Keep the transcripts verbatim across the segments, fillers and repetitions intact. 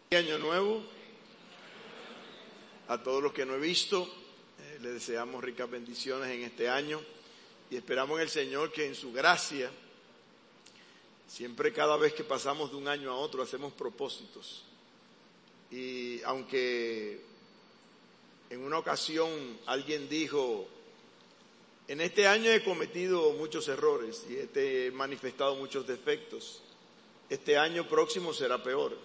Año nuevo, a todos los que no he visto, eh, les deseamos ricas bendiciones en este año y esperamos en el Señor que en su gracia, siempre cada vez que pasamos de un año a otro hacemos propósitos. Y aunque en una ocasión alguien dijo, en este año he cometido muchos errores y he manifestado muchos defectos, este año próximo será peor.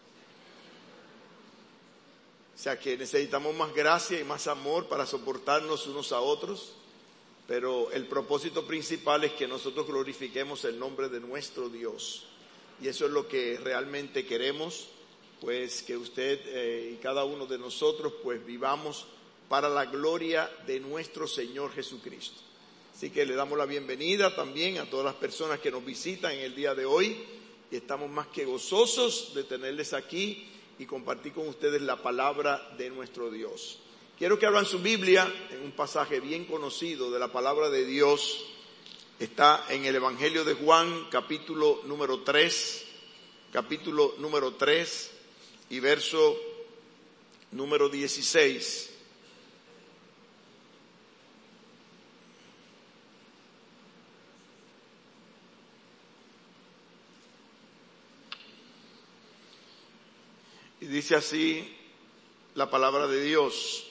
O sea que necesitamos más gracia y más amor para soportarnos unos a otros, pero el propósito principal es que nosotros glorifiquemos el nombre de nuestro Dios. Y eso es lo que realmente queremos, pues que usted eh, y cada uno de nosotros pues vivamos para la gloria de nuestro Señor Jesucristo. Así que le damos la bienvenida también a todas las personas que nos visitan en el día de hoy y estamos más que gozosos de tenerles aquí y compartir con ustedes la palabra de nuestro Dios. Quiero que abran su Biblia en un pasaje bien conocido de la palabra de Dios. Está en el Evangelio de Juan, capítulo número tres, capítulo número tres y verso número dieciséis. Y dice así la palabra de Dios.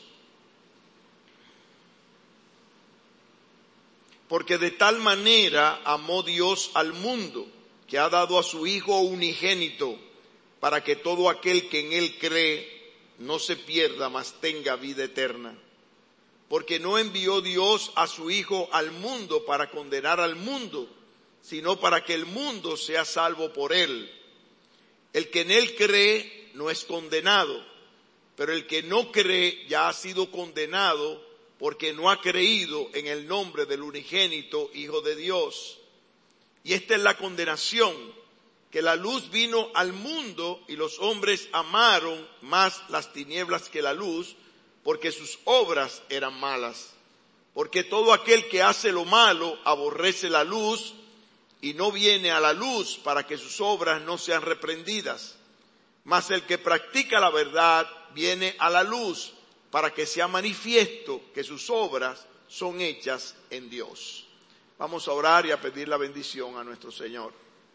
Porque de tal manera amó Dios al mundo, que ha dado a su Hijo unigénito, para que todo aquel que en Él cree no se pierda, mas tenga vida eterna. Porque no envió Dios a su Hijo al mundo para condenar al mundo, sino para que el mundo sea salvo por Él. El que en Él cree no es condenado, pero el que no cree ya ha sido condenado porque no ha creído en el nombre del unigénito Hijo de Dios. Y esta es la condenación, que la luz vino al mundo y los hombres amaron más las tinieblas que la luz, porque sus obras eran malas. Porque todo aquel que hace lo malo aborrece la luz y no viene a la luz para que sus obras no sean reprendidas. Mas el que practica la verdad viene a la luz para que sea manifiesto que sus obras son hechas en Dios. Vamos a orar y a pedir la bendición a nuestro Señor.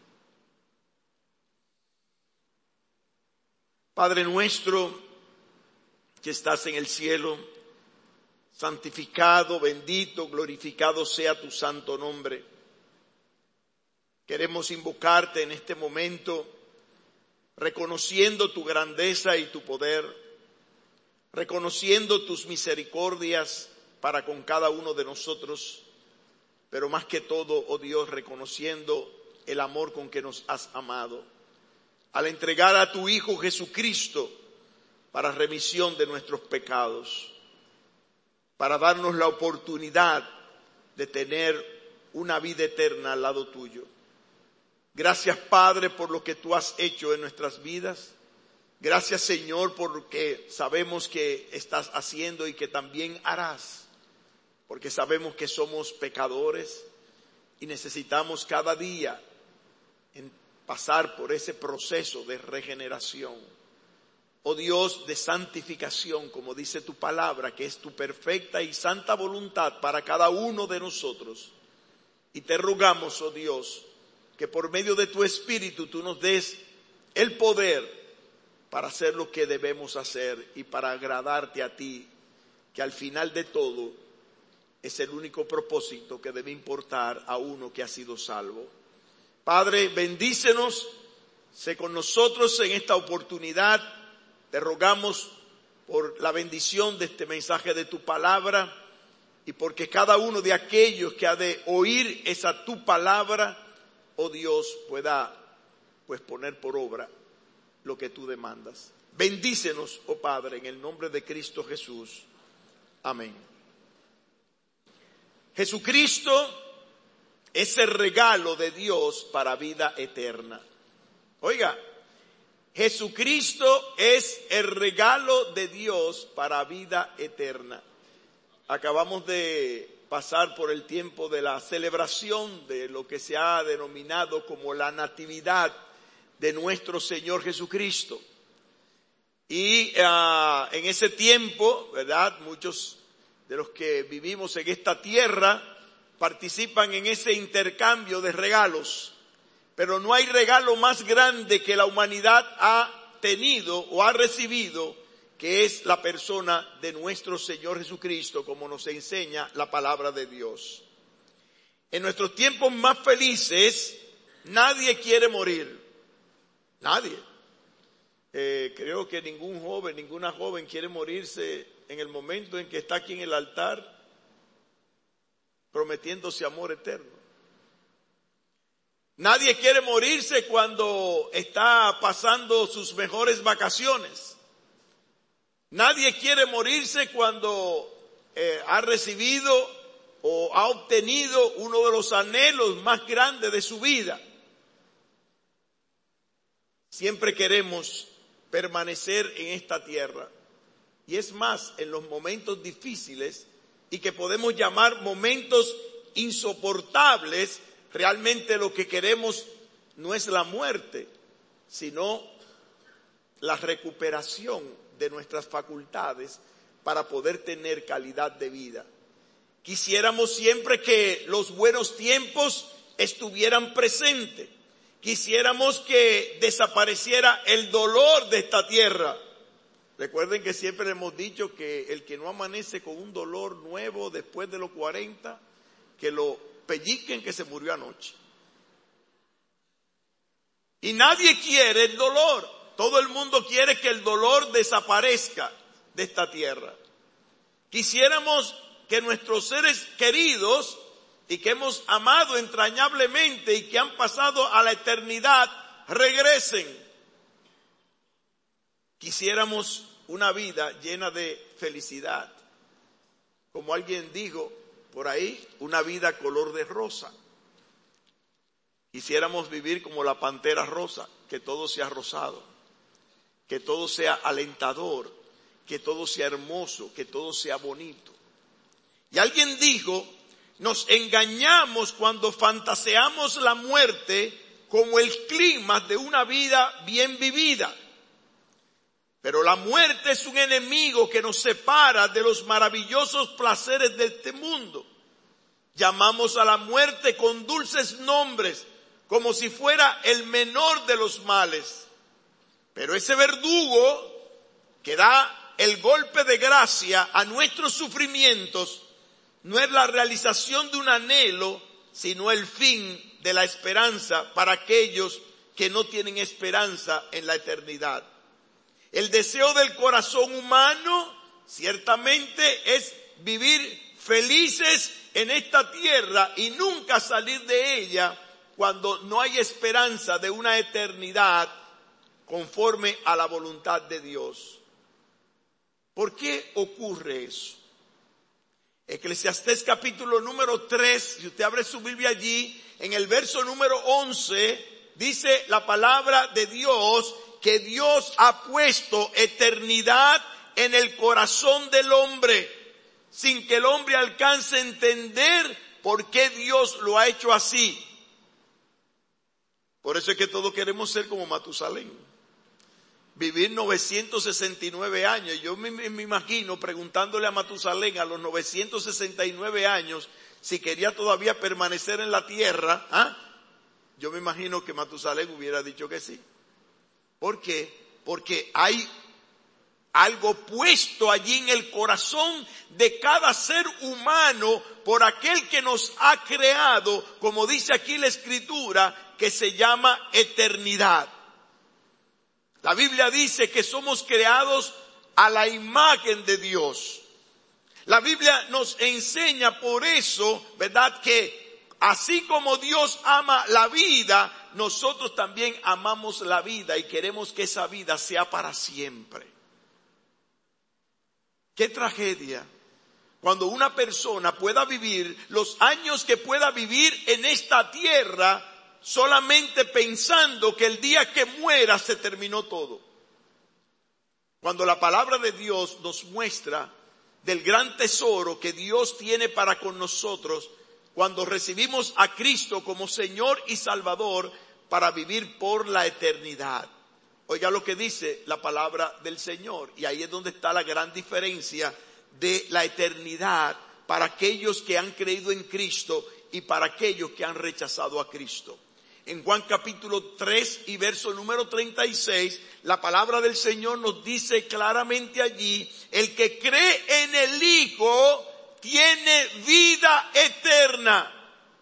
Padre nuestro que estás en el cielo, santificado, bendito, glorificado sea tu santo nombre. Queremos invocarte en este momento, reconociendo tu grandeza y tu poder, reconociendo tus misericordias para con cada uno de nosotros, pero más que todo, oh Dios, reconociendo el amor con que nos has amado, al entregar a tu Hijo Jesucristo para remisión de nuestros pecados, para darnos la oportunidad de tener una vida eterna al lado tuyo. Gracias, Padre, por lo que tú has hecho en nuestras vidas. Gracias, Señor, por lo que sabemos que estás haciendo y que también harás. Porque sabemos que somos pecadores y necesitamos cada día en pasar por ese proceso de regeneración. Oh Dios, de santificación, como dice tu palabra, que es tu perfecta y santa voluntad para cada uno de nosotros. Y te rogamos, oh Dios, que por medio de tu Espíritu tú nos des el poder para hacer lo que debemos hacer y para agradarte a ti, que al final de todo es el único propósito que debe importar a uno que ha sido salvo. Padre, bendícenos, sé con nosotros en esta oportunidad. Te rogamos por la bendición de este mensaje de tu palabra y porque cada uno de aquellos que ha de oír esa tu palabra, oh Dios, pueda pues poner por obra lo que tú demandas. Bendícenos, oh Padre, en el nombre de Cristo Jesús. Amén. Jesucristo es el regalo de Dios para vida eterna. Oiga, Jesucristo es el regalo de Dios para vida eterna. Acabamos de pasar por el tiempo de la celebración de lo que se ha denominado como la Natividad de nuestro Señor Jesucristo. Y uh, en ese tiempo, ¿verdad? Muchos de los que vivimos en esta tierra participan en ese intercambio de regalos. Pero no hay regalo más grande que la humanidad ha tenido o ha recibido, que es la persona de nuestro Señor Jesucristo, como nos enseña la palabra de Dios. En nuestros tiempos más felices, nadie quiere morir. Nadie. Eh, creo que ningún joven, ninguna joven quiere morirse en el momento en que está aquí en el altar prometiéndose amor eterno. Nadie quiere morirse cuando está pasando sus mejores vacaciones. Nadie quiere morirse cuando eh, ha recibido o ha obtenido uno de los anhelos más grandes de su vida. Siempre queremos permanecer en esta tierra. Y es más, en los momentos difíciles y que podemos llamar momentos insoportables, realmente lo que queremos no es la muerte, sino la recuperación de nuestras facultades para poder tener calidad de vida. Quisiéramos siempre que los buenos tiempos estuvieran presentes. Quisiéramos que desapareciera el dolor de esta tierra. Recuerden que siempre hemos dicho que el que no amanece con un dolor nuevo después de los cuarenta, que lo pelliquen que se murió anoche. Y nadie quiere el dolor. Todo el mundo quiere que el dolor desaparezca de esta tierra. Quisiéramos que nuestros seres queridos y que hemos amado entrañablemente y que han pasado a la eternidad regresen. Quisiéramos una vida llena de felicidad. Como alguien dijo por ahí, una vida color de rosa. Quisiéramos vivir como la pantera rosa, que todo sea rosado, que todo sea alentador, que todo sea hermoso, que todo sea bonito. Y alguien dijo, nos engañamos cuando fantaseamos la muerte como el clima de una vida bien vivida. Pero la muerte es un enemigo que nos separa de los maravillosos placeres de este mundo. Llamamos a la muerte con dulces nombres, como si fuera el menor de los males. Pero ese verdugo que da el golpe de gracia a nuestros sufrimientos no es la realización de un anhelo, sino el fin de la esperanza para aquellos que no tienen esperanza en la eternidad. El deseo del corazón humano ciertamente es vivir felices en esta tierra y nunca salir de ella cuando no hay esperanza de una eternidad conforme a la voluntad de Dios. ¿Por qué ocurre eso? Eclesiastés capítulo número tres, si usted abre su Biblia allí, en el verso número once, dice la palabra de Dios que Dios ha puesto eternidad en el corazón del hombre, sin que el hombre alcance a entender por qué Dios lo ha hecho así. Por eso es que todos queremos ser como Matusalén, vivir novecientos sesenta y nueve años. Yo me, me imagino preguntándole a Matusalén a los novecientos sesenta y nueve años si quería todavía permanecer en la tierra. ¿Ah? Yo me imagino que Matusalén hubiera dicho que sí. ¿Por qué? Porque hay algo puesto allí en el corazón de cada ser humano por aquel que nos ha creado, como dice aquí la Escritura, que se llama eternidad. La Biblia dice que somos creados a la imagen de Dios. La Biblia nos enseña por eso, ¿verdad?, que así como Dios ama la vida, nosotros también amamos la vida y queremos que esa vida sea para siempre. Qué tragedia cuando una persona pueda vivir los años que pueda vivir en esta tierra solamente pensando que el día que muera se terminó todo. Cuando la palabra de Dios nos muestra del gran tesoro que Dios tiene para con nosotros cuando recibimos a Cristo como Señor y Salvador para vivir por la eternidad. Oiga lo que dice la palabra del Señor. Y ahí es donde está la gran diferencia de la eternidad para aquellos que han creído en Cristo y para aquellos que han rechazado a Cristo. En Juan capítulo tres y verso número treinta y seis, la palabra del Señor nos dice claramente allí: el que cree en el Hijo tiene vida eterna.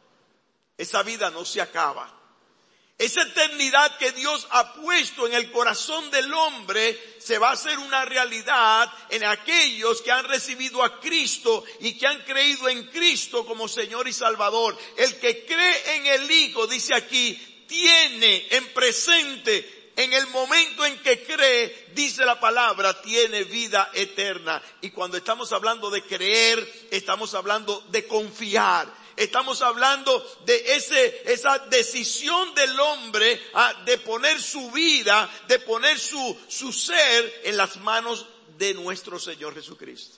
Esa vida no se acaba. Esa eternidad que Dios ha puesto en el corazón del hombre se va a hacer una realidad en aquellos que han recibido a Cristo y que han creído en Cristo como Señor y Salvador. El que cree en el Hijo, dice aquí, tiene en presente, en el momento en que cree, dice la palabra, tiene vida eterna. Y cuando estamos hablando de creer, estamos hablando de confiar. Estamos hablando de ese, esa decisión del hombre ah, de poner su vida, de poner su, su ser en las manos de nuestro Señor Jesucristo.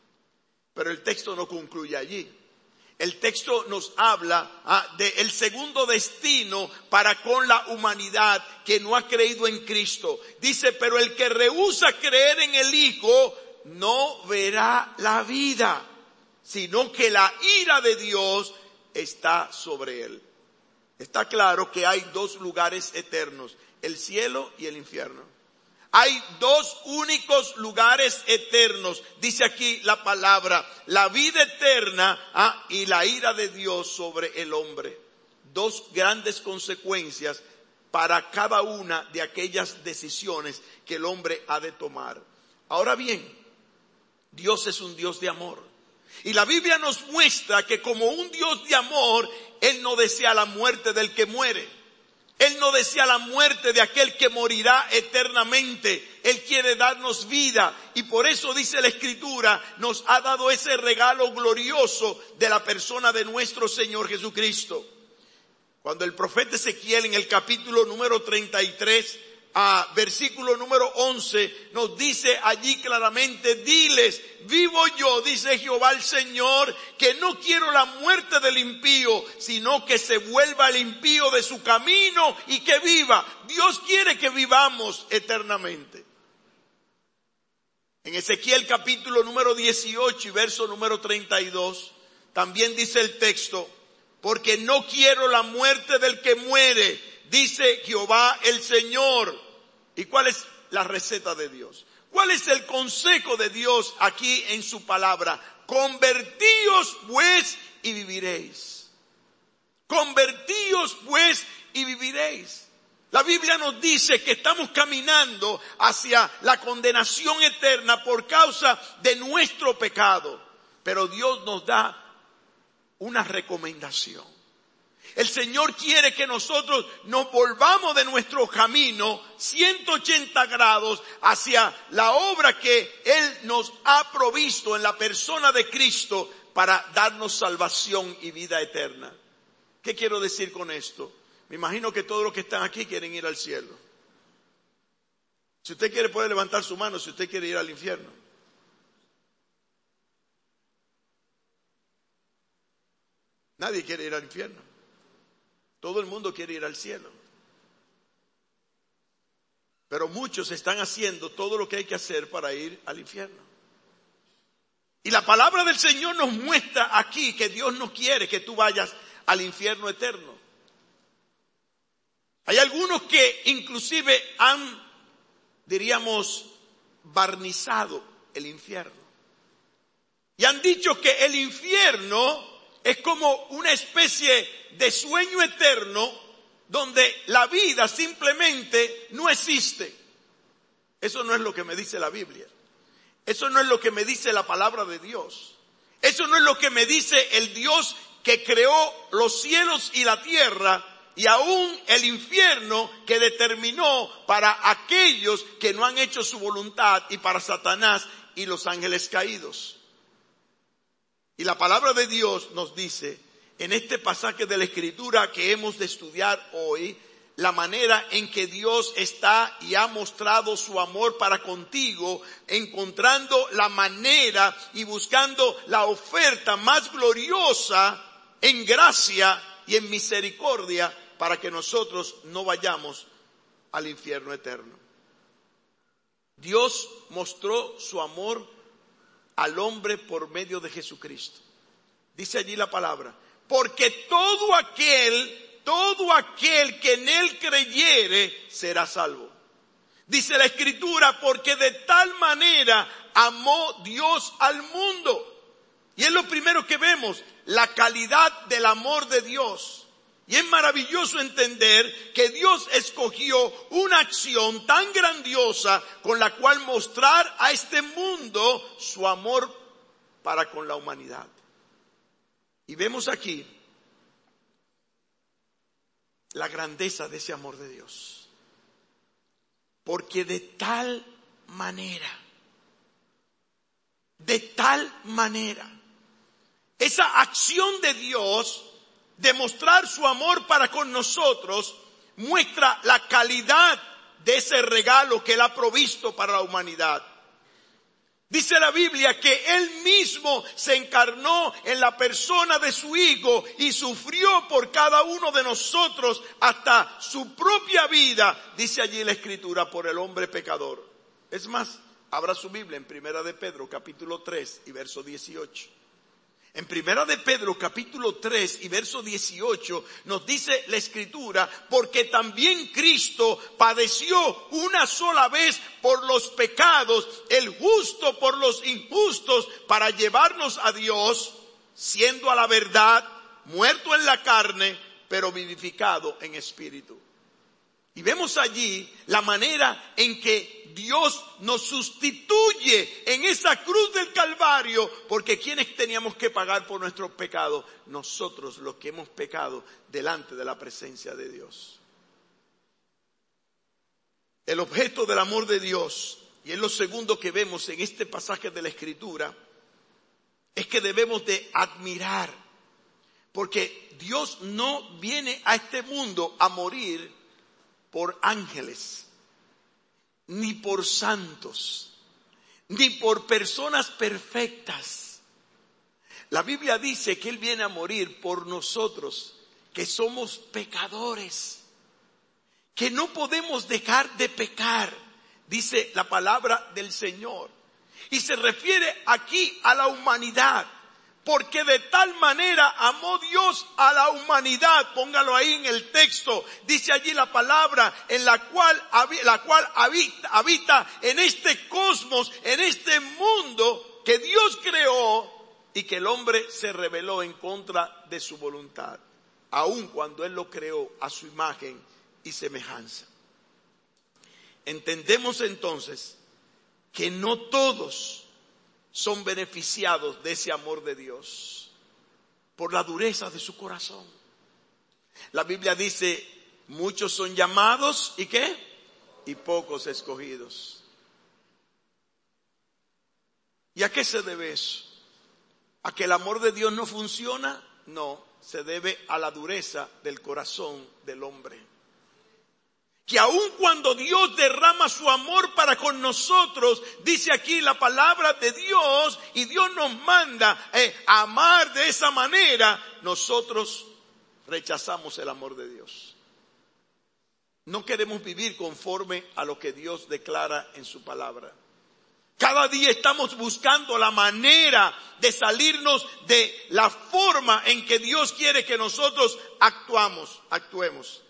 Pero el texto no concluye allí. El texto nos habla ah, del segundo destino para con la humanidad que no ha creído en Cristo. Dice, pero el que rehúsa creer en el Hijo no verá la vida, sino que la ira de Dios está sobre él. Está claro que hay dos lugares eternos, el cielo y el infierno. Hay dos únicos lugares eternos, dice aquí la palabra, la vida eterna ah, y la ira de Dios sobre el hombre. Dos grandes consecuencias para cada una de aquellas decisiones que el hombre ha de tomar. Ahora bien, Dios es un Dios de amor. Y la Biblia nos muestra que como un Dios de amor, Él no desea la muerte del que muere. Él no desea la muerte de aquel que morirá eternamente. Él quiere darnos vida. Y por eso dice la Escritura, nos ha dado ese regalo glorioso de la persona de nuestro Señor Jesucristo. Cuando el profeta Ezequiel en el capítulo número treinta y tres, a versículo número once, nos dice allí claramente, diles, vivo yo, dice Jehová el Señor, que no quiero la muerte del impío, sino que se vuelva el impío de su camino y que viva. Dios quiere que vivamos eternamente. En Ezequiel capítulo número dieciocho y verso número treinta y dos, también dice el texto, porque no quiero la muerte del que muere, dice Jehová el Señor. ¿Y cuál es la receta de Dios? ¿Cuál es el consejo de Dios aquí en su palabra? Convertíos pues y viviréis. Convertíos pues y viviréis. La Biblia nos dice que estamos caminando hacia la condenación eterna por causa de nuestro pecado. Pero Dios nos da una recomendación. El Señor quiere que nosotros nos volvamos de nuestro camino ciento ochenta grados hacia la obra que Él nos ha provisto en la persona de Cristo para darnos salvación y vida eterna. ¿Qué quiero decir con esto? Me imagino que todos los que están aquí quieren ir al cielo. Si usted quiere puede levantar su mano si usted quiere ir al infierno. Nadie quiere ir al infierno. Todo el mundo quiere ir al cielo. Pero muchos están haciendo todo lo que hay que hacer para ir al infierno. Y la palabra del Señor nos muestra aquí que Dios no quiere que tú vayas al infierno eterno. Hay algunos que inclusive han, diríamos, barnizado el infierno. Y han dicho que el infierno es como una especie de sueño eterno donde la vida simplemente no existe. Eso no es lo que me dice la Biblia. Eso no es lo que me dice la palabra de Dios. Eso no es lo que me dice el Dios que creó los cielos y la tierra y aún el infierno que determinó para aquellos que no han hecho su voluntad y para Satanás y los ángeles caídos. Y la palabra de Dios nos dice, en este pasaje de la Escritura que hemos de estudiar hoy, la manera en que Dios está y ha mostrado su amor para contigo, encontrando la manera y buscando la oferta más gloriosa en gracia y en misericordia para que nosotros no vayamos al infierno eterno. Dios mostró su amor al hombre por medio de Jesucristo. Dice allí la palabra, porque todo aquel, todo aquel que en él creyere será salvo. Dice la Escritura, porque de tal manera amó Dios al mundo. Y es lo primero que vemos, la calidad del amor de Dios. Y es maravilloso entender que Dios escogió una acción tan grandiosa con la cual mostrar a este mundo su amor para con la humanidad. Y vemos aquí la grandeza de ese amor de Dios. Porque de tal manera, de tal manera, esa acción de Dios de mostrar su amor para con nosotros muestra la calidad de ese regalo que Él ha provisto para la humanidad. Dice la Biblia que Él mismo se encarnó en la persona de su Hijo y sufrió por cada uno de nosotros hasta su propia vida, dice allí la Escritura, por el hombre pecador. Es más, abra su Biblia en Primera de Pedro, capítulo tres y verso dieciocho. En Primera de Pedro capítulo tres y verso dieciocho nos dice la Escritura, porque también Cristo padeció una sola vez por los pecados, el justo por los injustos, para llevarnos a Dios, siendo a la verdad muerto en la carne, pero vivificado en espíritu. Y vemos allí la manera en que Dios nos sustituye en esa cruz del Calvario, porque ¿quiénes teníamos que pagar por nuestros pecados? Nosotros, los que hemos pecado delante de la presencia de Dios. El objeto del amor de Dios, y es lo segundo que vemos en este pasaje de la Escritura, es que debemos de admirar, porque Dios no viene a este mundo a morir por ángeles, ni por santos, ni por personas perfectas. La Biblia dice que Él viene a morir por nosotros, que somos pecadores, que no podemos dejar de pecar, dice la palabra del Señor. Y se refiere aquí a la humanidad. Porque de tal manera amó Dios a la humanidad, póngalo ahí en el texto, dice allí la palabra, en la cual, la cual habita, habita en este cosmos, en este mundo que Dios creó y que el hombre se rebeló en contra de su voluntad, aun cuando Él lo creó a su imagen y semejanza. Entendemos entonces que no todos son beneficiados de ese amor de Dios por la dureza de su corazón. La Biblia dice, muchos son llamados, ¿y qué? Y pocos escogidos. ¿Y a qué se debe eso? ¿A que el amor de Dios no funciona? No, se debe a la dureza del corazón del hombre. Que aun cuando Dios derrama su amor para con nosotros, dice aquí la palabra de Dios, y Dios nos manda eh, a amar de esa manera, nosotros rechazamos el amor de Dios. No queremos vivir conforme a lo que Dios declara en su palabra. Cada día estamos buscando la manera de salirnos de la forma en que Dios quiere que nosotros actuamos, actuemos.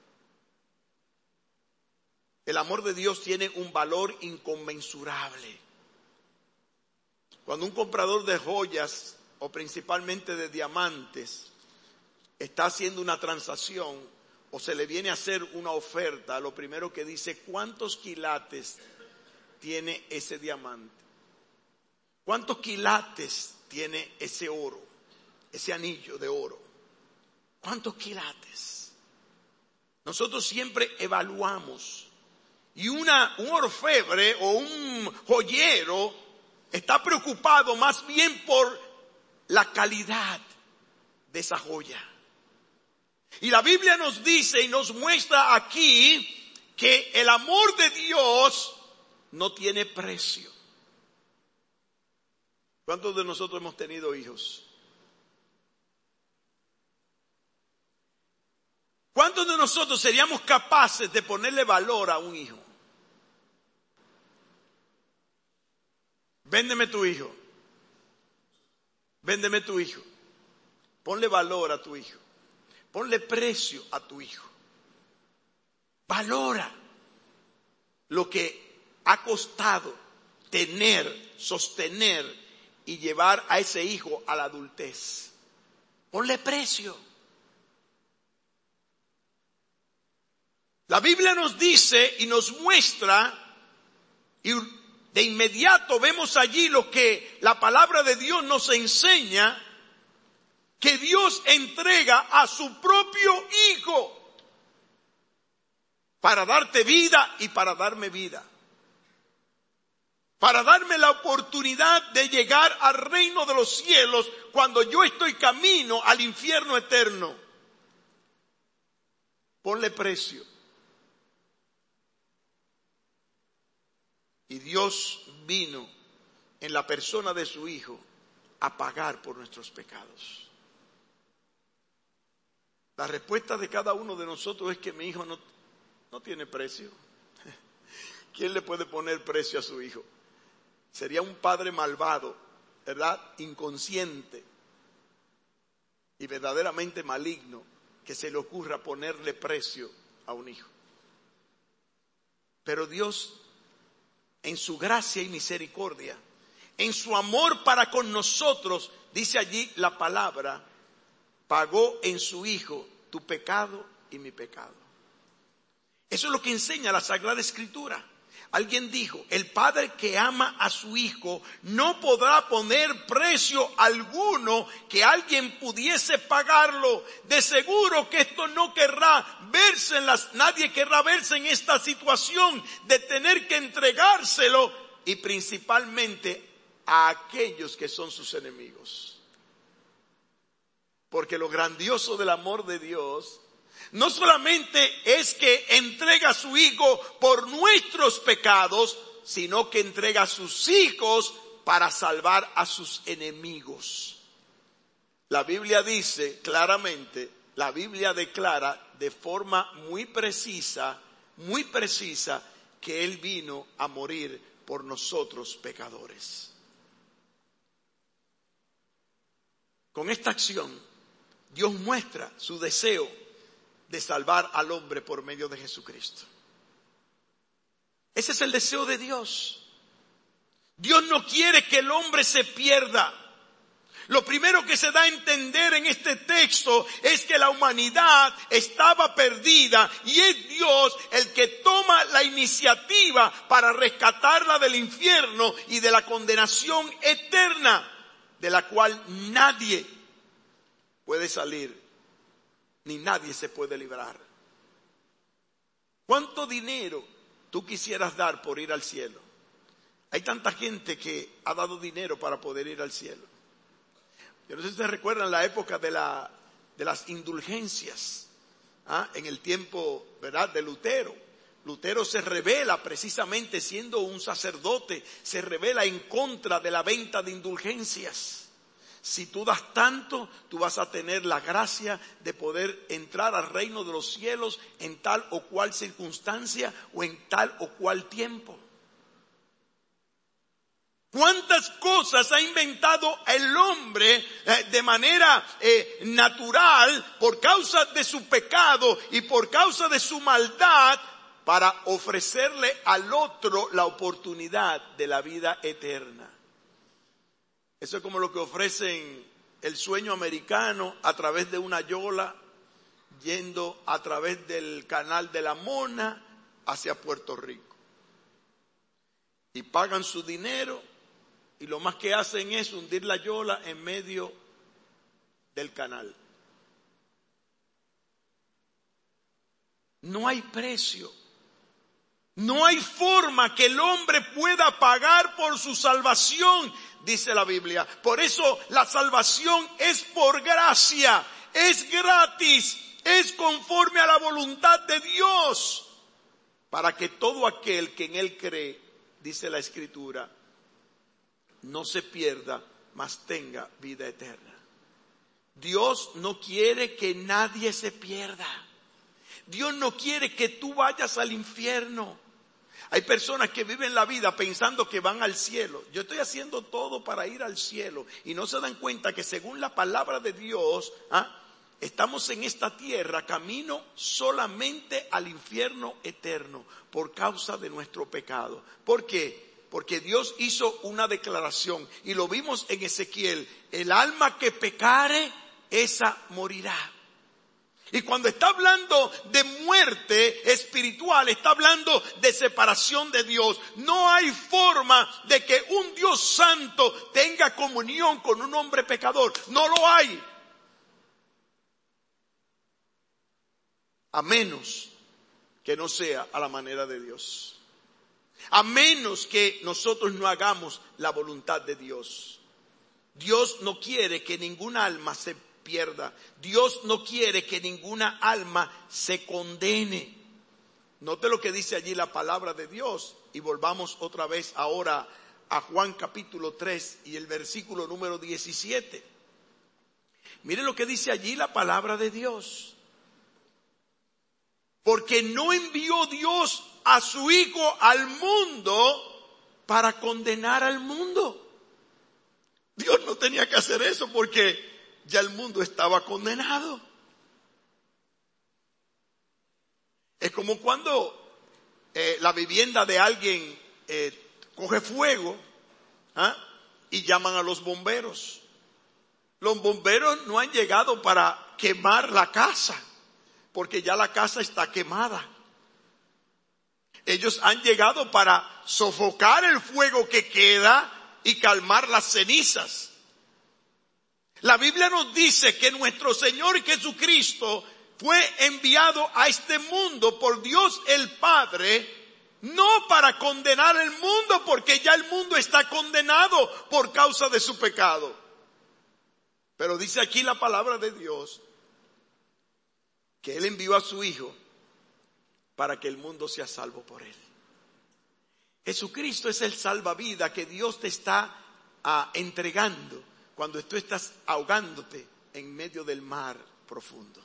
El amor de Dios tiene un valor inconmensurable. Cuando un comprador de joyas, o principalmente de diamantes, está haciendo una transacción o se le viene a hacer una oferta, lo primero que dice, ¿cuántos quilates tiene ese diamante? ¿Cuántos quilates tiene ese oro, ese anillo de oro? ¿Cuántos quilates? Nosotros siempre evaluamos. Y una, un orfebre o un joyero está preocupado más bien por la calidad de esa joya. Y la Biblia nos dice y nos muestra aquí que el amor de Dios no tiene precio. ¿Cuántos de nosotros hemos tenido hijos? ¿Cuántos de nosotros seríamos capaces de ponerle valor a un hijo? Véndeme tu hijo. Véndeme tu hijo. Ponle valor a tu hijo. Ponle precio a tu hijo. Valora lo que ha costado tener, sostener y llevar a ese hijo a la adultez. Ponle precio. La Biblia nos dice y nos muestra, y de inmediato vemos allí lo que la palabra de Dios nos enseña, que Dios entrega a su propio Hijo para darte vida y para darme vida. Para darme la oportunidad de llegar al reino de los cielos cuando yo estoy camino al infierno eterno. Ponle precio. Y Dios vino en la persona de su Hijo a pagar por nuestros pecados. La respuesta de cada uno de nosotros es que mi hijo no, no tiene precio. ¿Quién le puede poner precio a su hijo? Sería un padre malvado, ¿verdad? Inconsciente y verdaderamente maligno que se le ocurra ponerle precio a un hijo. Pero Dios, en su gracia y misericordia, en su amor para con nosotros, dice allí la palabra, pagó en su Hijo tu pecado y mi pecado. Eso es lo que enseña la Sagrada Escritura. Alguien dijo, el padre que ama a su hijo no podrá poner precio alguno que alguien pudiese pagarlo. De seguro que esto no querrá verse en las, nadie querrá verse en esta situación de tener que entregárselo, y principalmente a aquellos que son sus enemigos. Porque lo grandioso del amor de Dios no solamente es que entrega a su Hijo por nuestros pecados, sino que entrega a sus hijos para salvar a sus enemigos. La Biblia dice claramente, la Biblia declara de forma muy precisa, muy precisa, que Él vino a morir por nosotros pecadores. Con esta acción, Dios muestra su deseo de salvar al hombre por medio de Jesucristo. Ese es el deseo de Dios. Dios no quiere que el hombre se pierda. Lo primero que se da a entender en este texto es que la humanidad estaba perdida y es Dios el que toma la iniciativa para rescatarla del infierno y de la condenación eterna, de la cual nadie puede salir, ni nadie se puede librar. ¿Cuánto dinero tú quisieras dar por ir al cielo? Hay tanta gente que ha dado dinero para poder ir al cielo. Yo no sé si ustedes recuerdan la época de, la, de las indulgencias, ¿ah? En el tiempo, ¿verdad?, de Lutero. Lutero se rebela, precisamente siendo un sacerdote, se rebela en contra de la venta de indulgencias. Si tú das tanto, tú vas a tener la gracia de poder entrar al reino de los cielos en tal o cual circunstancia o en tal o cual tiempo. ¿Cuántas cosas ha inventado el hombre eh, de manera eh, natural por causa de su pecado y por causa de su maldad para ofrecerle al otro la oportunidad de la vida eterna? Eso es como lo que ofrecen el sueño americano a través de una yola, yendo a través del canal de la Mona hacia Puerto Rico. Y pagan su dinero y lo más que hacen es hundir la yola en medio del canal. No hay precio. No hay forma que el hombre pueda pagar por su salvación, dice la Biblia. Por eso la salvación es por gracia, es gratis, es conforme a la voluntad de Dios, para que todo aquel que en Él cree, dice la Escritura, no se pierda, mas tenga vida eterna. Dios no quiere que nadie se pierda. Dios no quiere que tú vayas al infierno. Hay personas que viven la vida pensando que van al cielo. Yo estoy haciendo todo para ir al cielo. Y no se dan cuenta que según la palabra de Dios, ¿ah? estamos en esta tierra camino solamente al infierno eterno por causa de nuestro pecado. ¿Por qué? Porque Dios hizo una declaración y lo vimos en Ezequiel. El alma que pecare, esa morirá. Y cuando está hablando de muerte espiritual, está hablando de separación de Dios. No hay forma de que un Dios santo tenga comunión con un hombre pecador. No lo hay. A menos que no sea a la manera de Dios. A menos que nosotros no hagamos la voluntad de Dios. Dios no quiere que ningún alma se pierda. Dios no quiere que ninguna alma se condene. Note lo que dice allí la palabra de Dios. Y volvamos otra vez ahora a Juan capítulo tres y el versículo número diecisiete. Mire lo que dice allí la palabra de Dios. Porque no envió Dios a su Hijo al mundo para condenar al mundo. Dios no tenía que hacer eso porque ya el mundo estaba condenado. Es como cuando eh, la vivienda de alguien eh, coge fuego, ¿ah? y llaman a los bomberos. Los bomberos no han llegado para quemar la casa, porque ya la casa está quemada. Ellos han llegado para sofocar el fuego que queda y calmar las cenizas. La Biblia nos dice que nuestro Señor Jesucristo fue enviado a este mundo por Dios el Padre, no para condenar el mundo, porque ya el mundo está condenado por causa de su pecado. Pero dice aquí la palabra de Dios que Él envió a su Hijo para que el mundo sea salvo por Él. Jesucristo es el salvavidas que Dios te está ah, entregando cuando tú estás ahogándote en medio del mar profundo.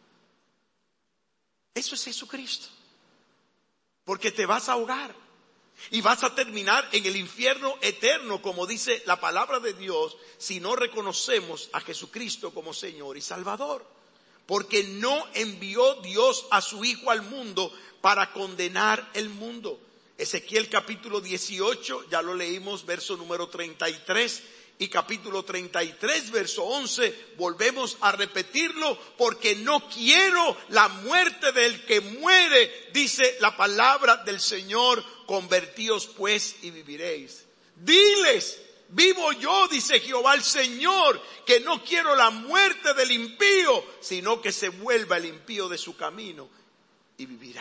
Eso es Jesucristo. Porque te vas a ahogar y vas a terminar en el infierno eterno, como dice la palabra de Dios, si no reconocemos a Jesucristo como Señor y Salvador. Porque no envió Dios a su Hijo al mundo para condenar el mundo. Ezequiel capítulo dieciocho, ya lo leímos, verso número treinta y tres. Y capítulo treinta y tres, verso once, volvemos a repetirlo, porque no quiero la muerte del que muere, dice la palabra del Señor, convertíos pues y viviréis. Diles, vivo yo, dice Jehová el Señor, que no quiero la muerte del impío, sino que se vuelva el impío de su camino y vivirá.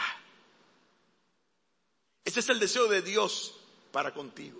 Ese es el deseo de Dios para contigo.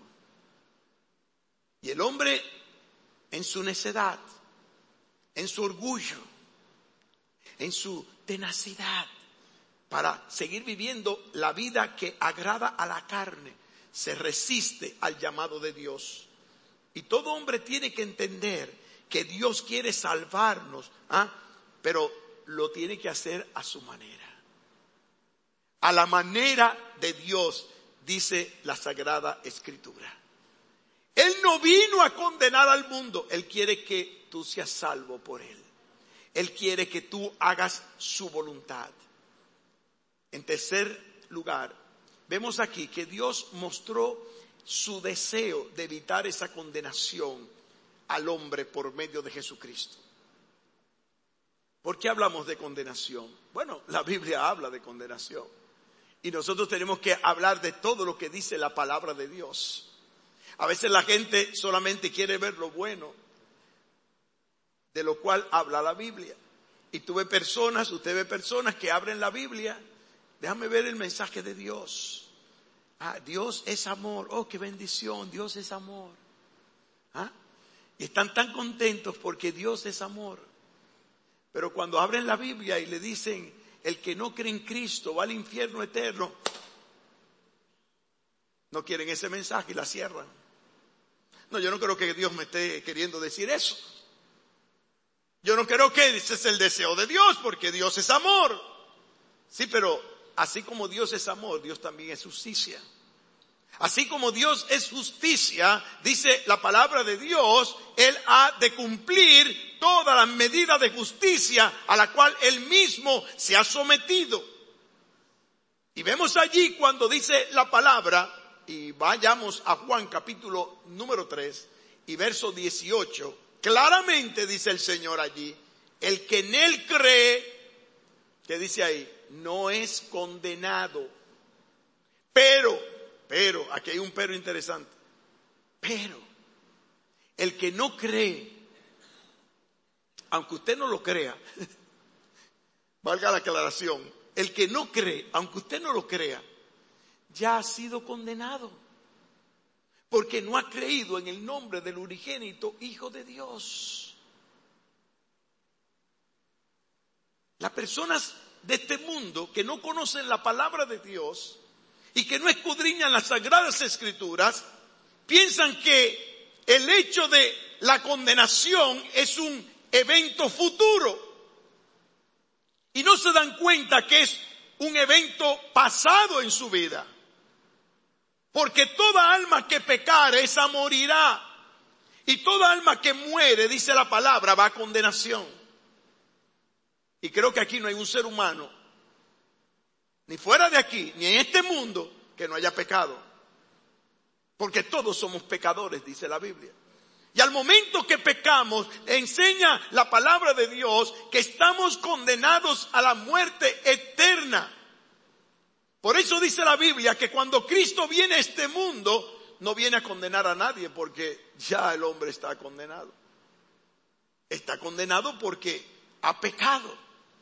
Y el hombre, en su necedad, en su orgullo, en su tenacidad, para seguir viviendo la vida que agrada a la carne, se resiste al llamado de Dios. Y todo hombre tiene que entender que Dios quiere salvarnos, ¿ah? pero lo tiene que hacer a su manera. A la manera de Dios, dice la Sagrada Escritura. Él no vino a condenar al mundo. Él quiere que tú seas salvo por Él. Él quiere que tú hagas su voluntad. En tercer lugar, vemos aquí que Dios mostró su deseo de evitar esa condenación al hombre por medio de Jesucristo. ¿Por qué hablamos de condenación? Bueno, la Biblia habla de condenación. Y nosotros tenemos que hablar de todo lo que dice la palabra de Dios. A veces la gente solamente quiere ver lo bueno, de lo cual habla la Biblia. Y tú ves personas, usted ve personas que abren la Biblia. Déjame ver el mensaje de Dios. Ah, Dios es amor. Oh, qué bendición, Dios es amor. ¿Ah? Y están tan contentos porque Dios es amor. Pero cuando abren la Biblia y le dicen, el que no cree en Cristo va al infierno eterno, no quieren ese mensaje y la cierran. No, yo no creo que Dios me esté queriendo decir eso. Yo no creo que ese es el deseo de Dios, porque Dios es amor. Sí, pero así como Dios es amor, Dios también es justicia. Así como Dios es justicia, dice la palabra de Dios, Él ha de cumplir todas las medidas de justicia a la cual Él mismo se ha sometido. Y vemos allí cuando dice la palabra, y vayamos a Juan capítulo número tres y verso dieciocho, claramente dice el Señor allí, el que en Él cree, ¿qué dice ahí? No es condenado. Pero, pero, aquí hay un pero interesante. Pero, el que no cree, aunque usted no lo crea, valga la aclaración, el que no cree, aunque usted no lo crea, ya ha sido condenado. Porque no ha creído en el nombre del unigénito Hijo de Dios. Las personas de este mundo que no conocen la palabra de Dios y que no escudriñan las Sagradas Escrituras, piensan que el hecho de la condenación es un evento futuro. Y no se dan cuenta que es un evento pasado en su vida. Porque toda alma que pecare, esa morirá. Y toda alma que muere, dice la palabra, va a condenación. Y creo que aquí no hay un ser humano, ni fuera de aquí, ni en este mundo, que no haya pecado. Porque todos somos pecadores, dice la Biblia. Y al momento que pecamos, enseña la palabra de Dios que estamos condenados a la muerte eterna. Por eso dice la Biblia que cuando Cristo viene a este mundo, no viene a condenar a nadie porque ya el hombre está condenado. Está condenado porque ha pecado.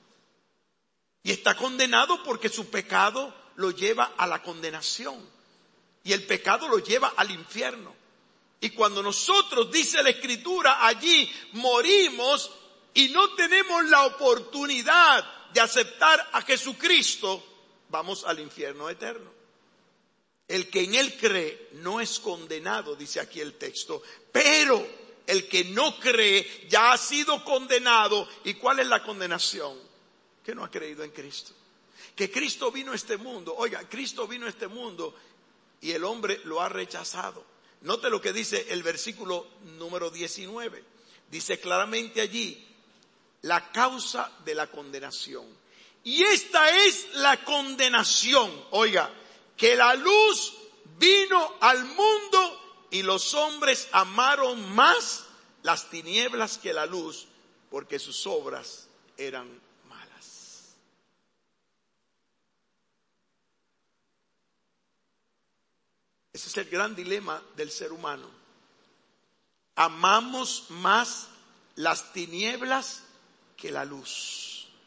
Y está condenado porque su pecado lo lleva a la condenación. Y el pecado lo lleva al infierno. Y cuando nosotros, dice la Escritura, allí morimos y no tenemos la oportunidad de aceptar a Jesucristo, vamos al infierno eterno. El que en Él cree no es condenado, dice aquí el texto, pero el que no cree ya ha sido condenado. ¿Y cuál es la condenación? Que no ha creído en Cristo. Que Cristo vino a este mundo, oiga, Cristo vino a este mundo y el hombre lo ha rechazado. Note lo que dice el versículo número diecinueve. Dice claramente allí, la causa de la condenación. Y esta es la condenación, oiga, que la luz vino al mundo y los hombres amaron más las tinieblas que la luz, porque sus obras eran malas. Ese es el gran dilema del ser humano. Amamos más las tinieblas que la luz.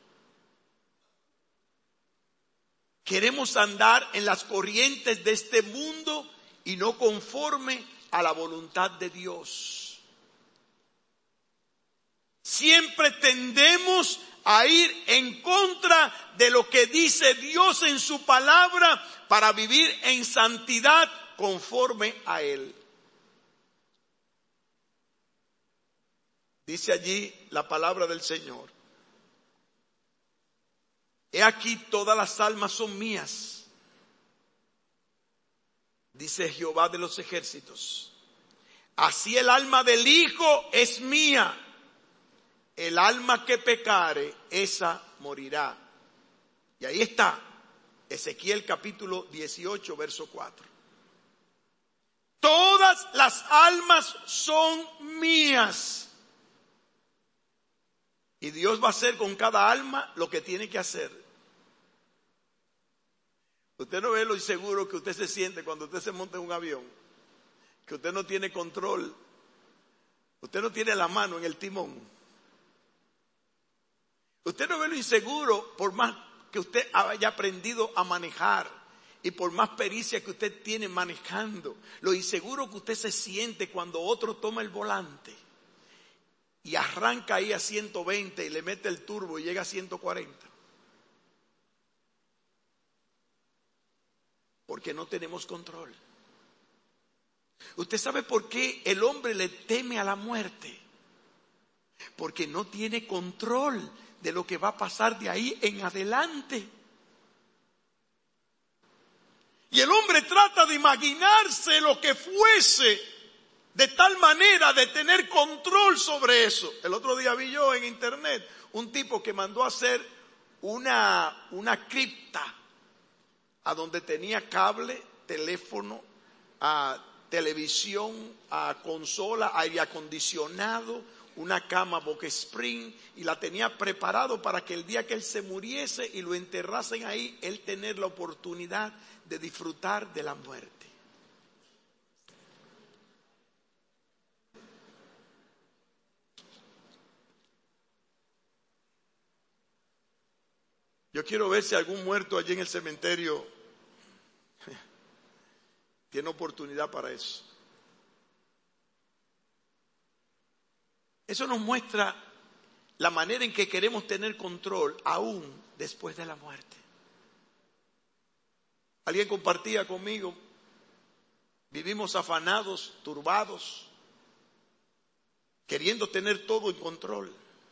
Queremos andar en las corrientes de este mundo y no conforme a la voluntad de Dios. Siempre tendemos a ir en contra de lo que dice Dios en su palabra para vivir en santidad conforme a Él. Dice allí la palabra del Señor. He aquí todas las almas son mías, dice Jehová de los ejércitos. Así el alma del Hijo es mía. El alma que pecare, esa morirá. Y ahí está, Ezequiel capítulo dieciocho, verso cuatro. Todas las almas son mías. Y Dios va a hacer con cada alma lo que tiene que hacer. Usted no ve lo inseguro que usted se siente cuando usted se monta en un avión, que usted no tiene control, usted no tiene la mano en el timón. Usted no ve lo inseguro por más que usted haya aprendido a manejar y por más pericia que usted tiene manejando, lo inseguro que usted se siente cuando otro toma el volante y arranca ahí a ciento veinte y le mete el turbo y llega a ciento cuarenta. Porque no tenemos control. ¿Usted sabe por qué el hombre le teme a la muerte? Porque no tiene control de lo que va a pasar de ahí en adelante. Y el hombre trata de imaginarse lo que fuese, de tal manera de tener control sobre eso. El otro día vi yo en internet un tipo que mandó a hacer una, una cripta a donde tenía cable, teléfono, a televisión, a consola, aire acondicionado, una cama boca spring, y la tenía preparado para que el día que él se muriese y lo enterrasen ahí, él tener la oportunidad de disfrutar de la muerte. Yo quiero ver si algún muerto allí en el cementerio tiene oportunidad para eso. Eso nos muestra la manera en que queremos tener control aún después de la muerte. Alguien compartía conmigo, vivimos afanados, turbados, queriendo tener todo en control.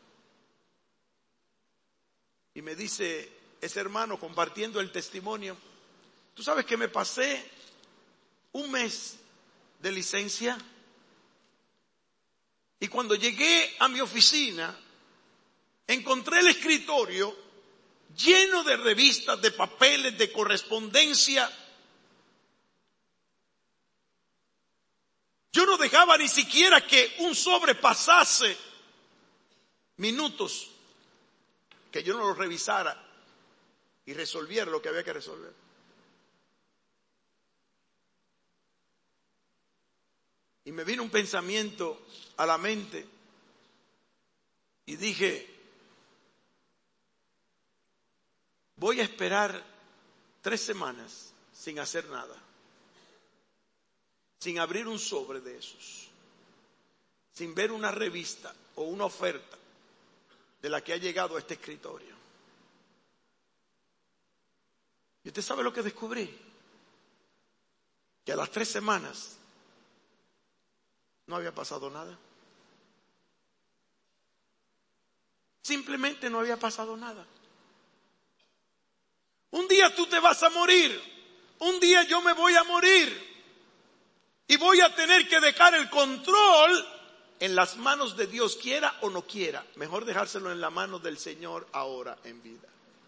Y me dice ese hermano compartiendo el testimonio, ¿tú sabes que me pasé un mes de licencia? Y cuando llegué a mi oficina, encontré el escritorio lleno de revistas, de papeles, de correspondencia. Yo no dejaba ni siquiera que un sobre pasase minutos que yo no lo revisara y resolviera lo que había que resolver. Y me vino un pensamiento a la mente y dije, voy a esperar tres semanas sin hacer nada, sin abrir un sobre de esos, sin ver una revista o una oferta de la que ha llegado a este escritorio. ¿Y usted sabe lo que descubrí? Que a las tres semanas no había pasado nada. Simplemente no había pasado nada. Un día tú te vas a morir. Un día yo me voy a morir. Y voy a tener que dejar el control en las manos de Dios, quiera o no quiera. Mejor dejárselo en la mano del Señor ahora en vida.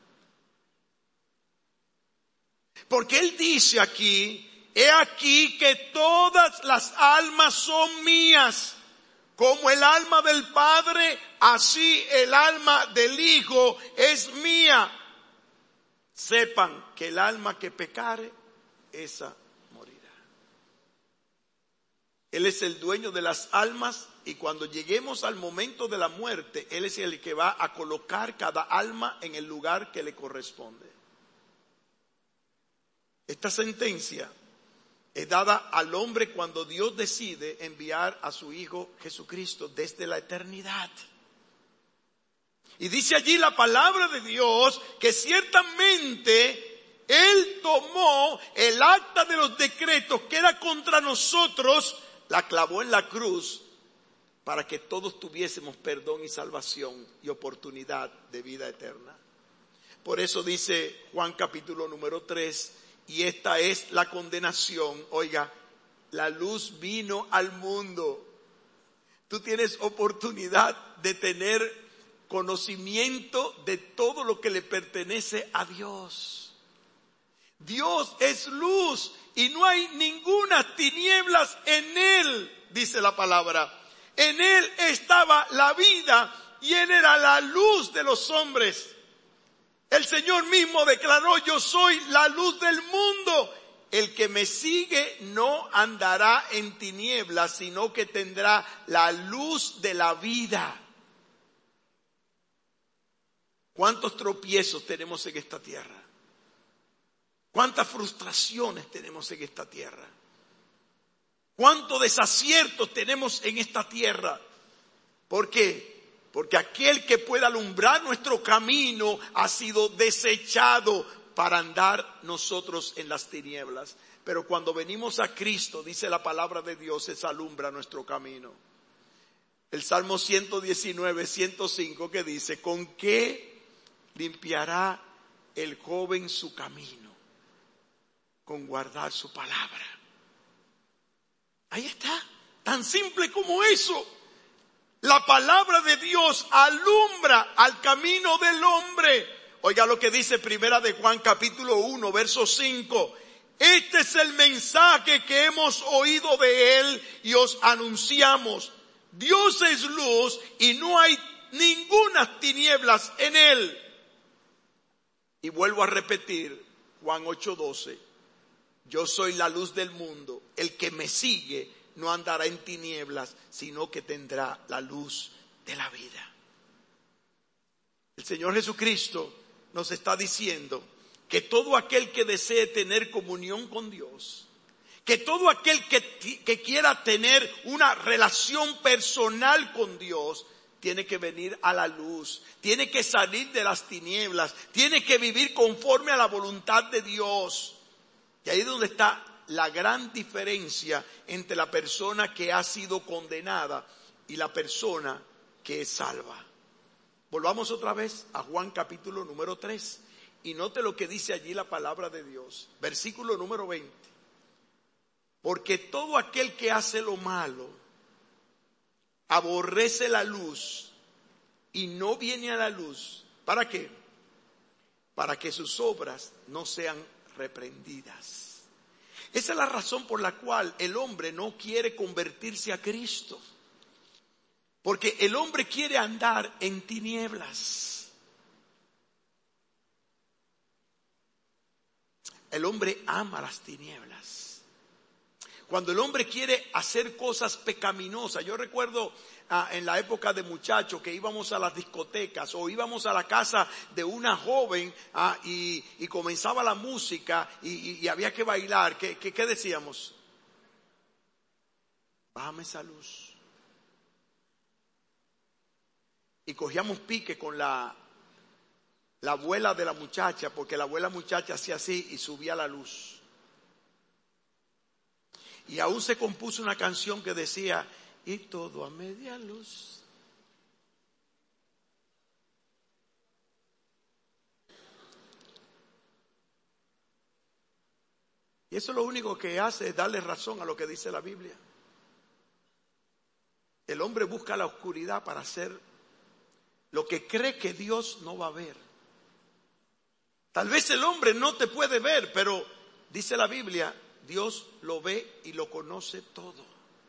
Porque Él dice aquí, he aquí que todas las almas son mías. Como el alma del Padre, así el alma del Hijo es mía. Sepan que el alma que pecare, esa morirá. Él es el dueño de las almas y cuando lleguemos al momento de la muerte, Él es el que va a colocar cada alma en el lugar que le corresponde. Esta sentencia es dada al hombre cuando Dios decide enviar a su Hijo Jesucristo desde la eternidad. Y dice allí la palabra de Dios que ciertamente Él tomó el acta de los decretos que era contra nosotros, la clavó en la cruz para que todos tuviésemos perdón y salvación y oportunidad de vida eterna. Por eso dice Juan capítulo número tres, y esta es la condenación. Oiga, la luz vino al mundo. Tú tienes oportunidad de tener conocimiento de todo lo que le pertenece a Dios. Dios es luz y no hay ninguna tinieblas en Él, dice la palabra. En Él estaba la vida y Él era la luz de los hombres. El Señor mismo declaró, yo soy la luz del mundo. El que me sigue no andará en tinieblas, sino que tendrá la luz de la vida. ¿Cuántos tropiezos tenemos en esta tierra? ¿Cuántas frustraciones tenemos en esta tierra? ¿Cuántos desaciertos tenemos en esta tierra? ¿Por qué? Porque aquel que pueda alumbrar nuestro camino ha sido desechado para andar nosotros en las tinieblas. Pero cuando venimos a Cristo, dice la palabra de Dios, se alumbra nuestro camino. El Salmo ciento diecinueve, ciento cinco que dice, ¿con qué limpiará el joven su camino? con guardar su palabra. Ahí está, tan simple como eso. La palabra de Dios alumbra al camino del hombre. Oiga lo que dice Primera de Juan capítulo uno, verso cinco. Este es el mensaje que hemos oído de él y os anunciamos. Dios es luz y no hay ninguna tinieblas en él. Y vuelvo a repetir, Juan ocho doce. Yo soy la luz del mundo. El que me sigue no andará en tinieblas, sino que tendrá la luz de la vida. El Señor Jesucristo nos está diciendo que todo aquel que desee tener comunión con Dios, que todo aquel que, que quiera tener una relación personal con Dios, tiene que venir a la luz, tiene que salir de las tinieblas, tiene que vivir conforme a la voluntad de Dios. Y ahí es donde está la gran diferencia entre la persona que ha sido condenada y la persona que es salva. Volvamos otra vez a Juan capítulo número tres y note lo que dice allí la palabra de Dios. Versículo número veinte. Porque todo aquel que hace lo malo aborrece la luz y no viene a la luz. ¿Para qué? Para que sus obras no sean reprendidas. Esa es la razón por la cual el hombre no quiere convertirse a Cristo. Porque el hombre quiere andar en tinieblas. El hombre ama las tinieblas. Cuando el hombre quiere hacer cosas pecaminosas, yo recuerdo ah, en la época de muchacho que íbamos a las discotecas o íbamos a la casa de una joven ah, y, y comenzaba la música y, y, y había que bailar. ¿Qué, qué, qué decíamos? Bájame esa luz. Y cogíamos pique con la, la abuela de la muchacha, porque la abuela muchacha hacía así y subía la luz. Y aún se compuso una canción que decía, y todo a media luz. Y eso lo único que hace es darle razón a lo que dice la Biblia. El hombre busca la oscuridad para hacer lo que cree que Dios no va a ver. Tal vez el hombre no te puede ver, pero dice la Biblia, Dios lo ve y lo conoce todo.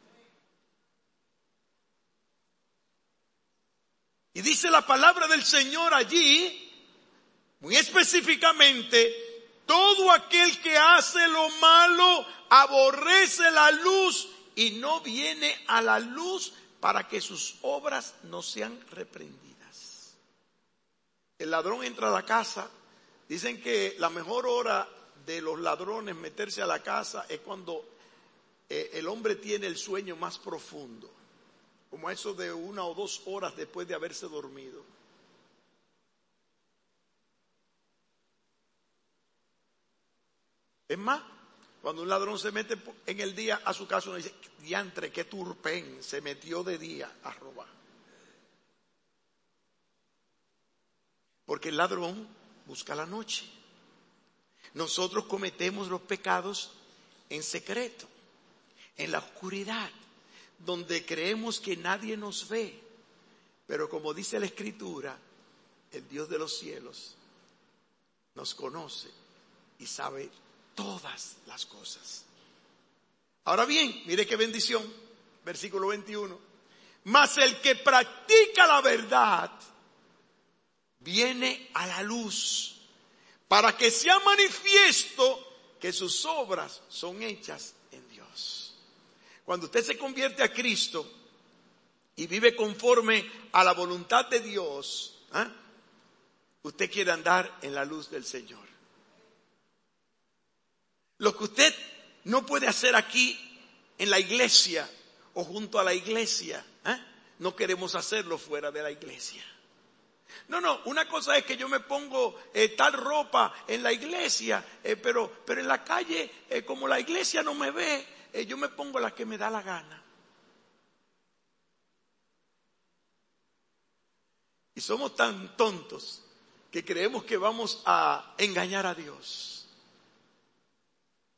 Y dice la palabra del Señor allí, muy específicamente, todo aquel que hace lo malo aborrece la luz y no viene a la luz para que sus obras no sean reprendidas. El ladrón entra a la casa, dicen que la mejor hora de los ladrones meterse a la casa es cuando eh, el hombre tiene el sueño más profundo, como eso de una o dos horas después de haberse dormido. Es más, cuando un ladrón se mete en el día a su casa, uno dice, diantre, qué turpén, se metió de día a robar. Porque el ladrón busca la noche. Nosotros cometemos los pecados en secreto, en la oscuridad, donde creemos que nadie nos ve. Pero como dice la Escritura, el Dios de los cielos nos conoce y sabe todas las cosas. Ahora bien, mire qué bendición, versículo veintiuno. Mas el que practica la verdad viene a la luz, para que sea manifiesto que sus obras son hechas en Dios. Cuando usted se convierte a Cristo y vive conforme a la voluntad de Dios, ¿eh? usted quiere andar en la luz del Señor. Lo que usted no puede hacer aquí en la iglesia o junto a la iglesia, ¿eh? no queremos hacerlo fuera de la iglesia. No, no, una cosa es que yo me pongo eh, tal ropa en la iglesia, eh, pero, pero en la calle, eh, como la iglesia no me ve, eh, yo me pongo la que me da la gana. Y somos tan tontos que creemos que vamos a engañar a Dios.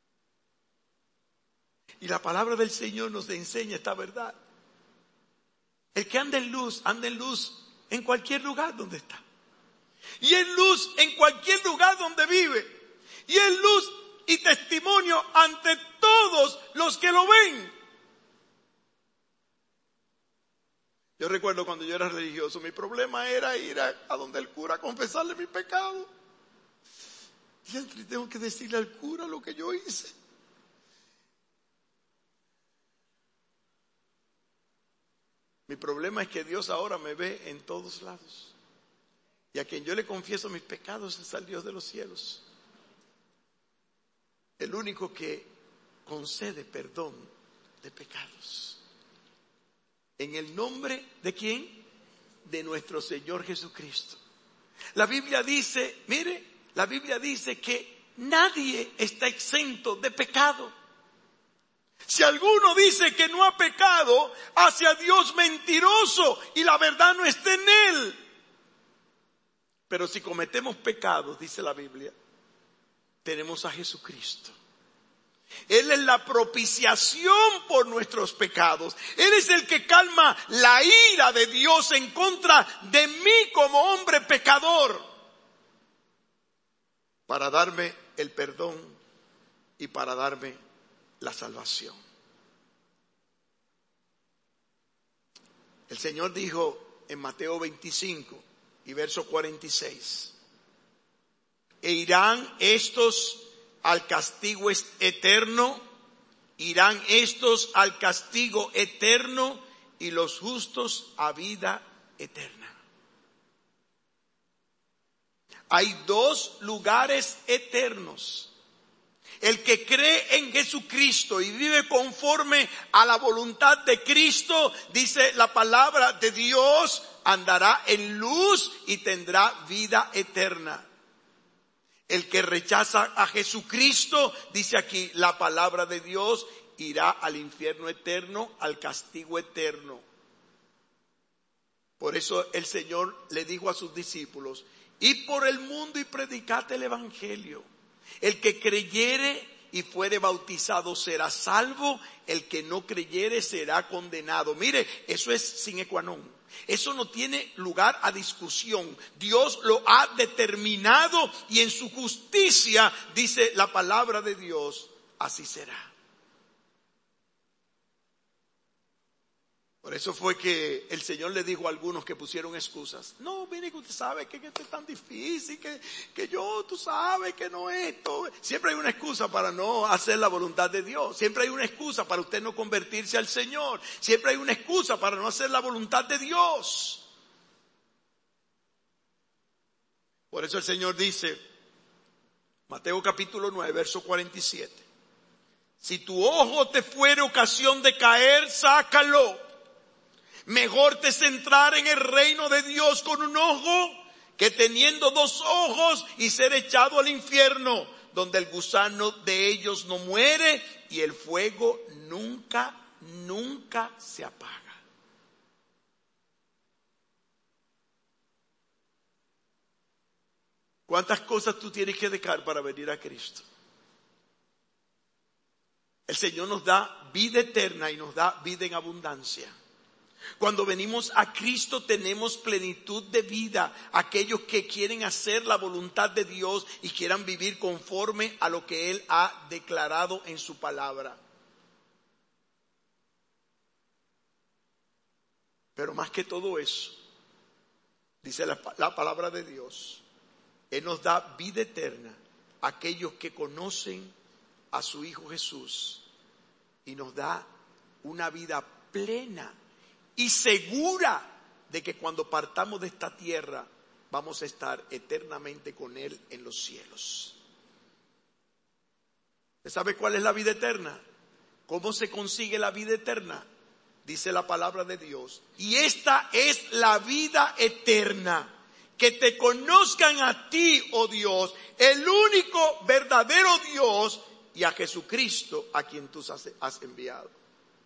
Y la palabra del Señor nos enseña esta verdad. El que anda en luz, anda en luz en cualquier lugar donde está. Y en luz en cualquier lugar donde vive. Y en luz y testimonio ante todos los que lo ven. Yo recuerdo cuando yo era religioso, mi problema era ir a, a donde el cura a confesarle mi pecado. Y tengo que decirle al cura lo que yo hice. Mi problema es que Dios ahora me ve en todos lados. Y a quien yo le confieso mis pecados es al Dios de los cielos. El único que concede perdón de pecados. ¿En el nombre de quién? De nuestro Señor Jesucristo. La Biblia dice, mire, la Biblia dice que nadie está exento de pecado. Si alguno dice que no ha pecado, hace a Dios mentiroso y la verdad no está en él. Pero si cometemos pecados, dice la Biblia, tenemos a Jesucristo. Él es la propiciación por nuestros pecados. Él es el que calma la ira de Dios en contra de mí como hombre pecador, para darme el perdón y para darme la salvación. El Señor dijo en Mateo veinticinco y verso cuarenta y seis, e irán estos al castigo eterno, irán estos al castigo eterno y los justos a vida eterna. Hay dos lugares eternos. El que cree en Jesucristo y vive conforme a la voluntad de Cristo, dice la palabra de Dios, andará en luz y tendrá vida eterna. El que rechaza a Jesucristo, dice aquí la palabra de Dios, irá al infierno eterno, al castigo eterno. Por eso el Señor le dijo a sus discípulos, id por el mundo y predicad el evangelio. El que creyere y fuere bautizado será salvo, el que no creyere será condenado. Mire, eso es sine qua non. Eso no tiene lugar a discusión. Dios lo ha determinado y en su justicia, dice la palabra de Dios, así será. Por eso fue que el Señor le dijo a algunos que pusieron excusas. No, mire que usted sabe que esto es tan difícil, que, que yo, tú sabes que no es esto. Siempre hay una excusa para no hacer la voluntad de Dios. Siempre hay una excusa para usted no convertirse al Señor. Siempre hay una excusa para no hacer la voluntad de Dios. Por eso el Señor dice, Mateo capítulo nueve, verso cuarenta y siete. Si tu ojo te fuere ocasión de caer, sácalo. Mejor te es entrar en el reino de Dios con un ojo que teniendo dos ojos y ser echado al infierno, donde el gusano de ellos no muere y el fuego nunca, nunca se apaga. ¿Cuántas cosas tú tienes que dejar para venir a Cristo? El Señor nos da vida eterna y nos da vida en abundancia. Cuando venimos a Cristo tenemos plenitud de vida. Aquellos que quieren hacer la voluntad de Dios y quieran vivir conforme a lo que Él ha declarado en su palabra. Pero más que todo eso, dice la, la palabra de Dios, Él nos da vida eterna a aquellos que conocen a su Hijo Jesús y nos da una vida plena y segura de que cuando partamos de esta tierra vamos a estar eternamente con Él en los cielos. ¿Usted sabe cuál es la vida eterna? ¿Cómo se consigue la vida eterna? Dice la palabra de Dios. Y esta es la vida eterna, que te conozcan a ti, oh Dios, el único verdadero Dios, y a Jesucristo a quien tú has enviado.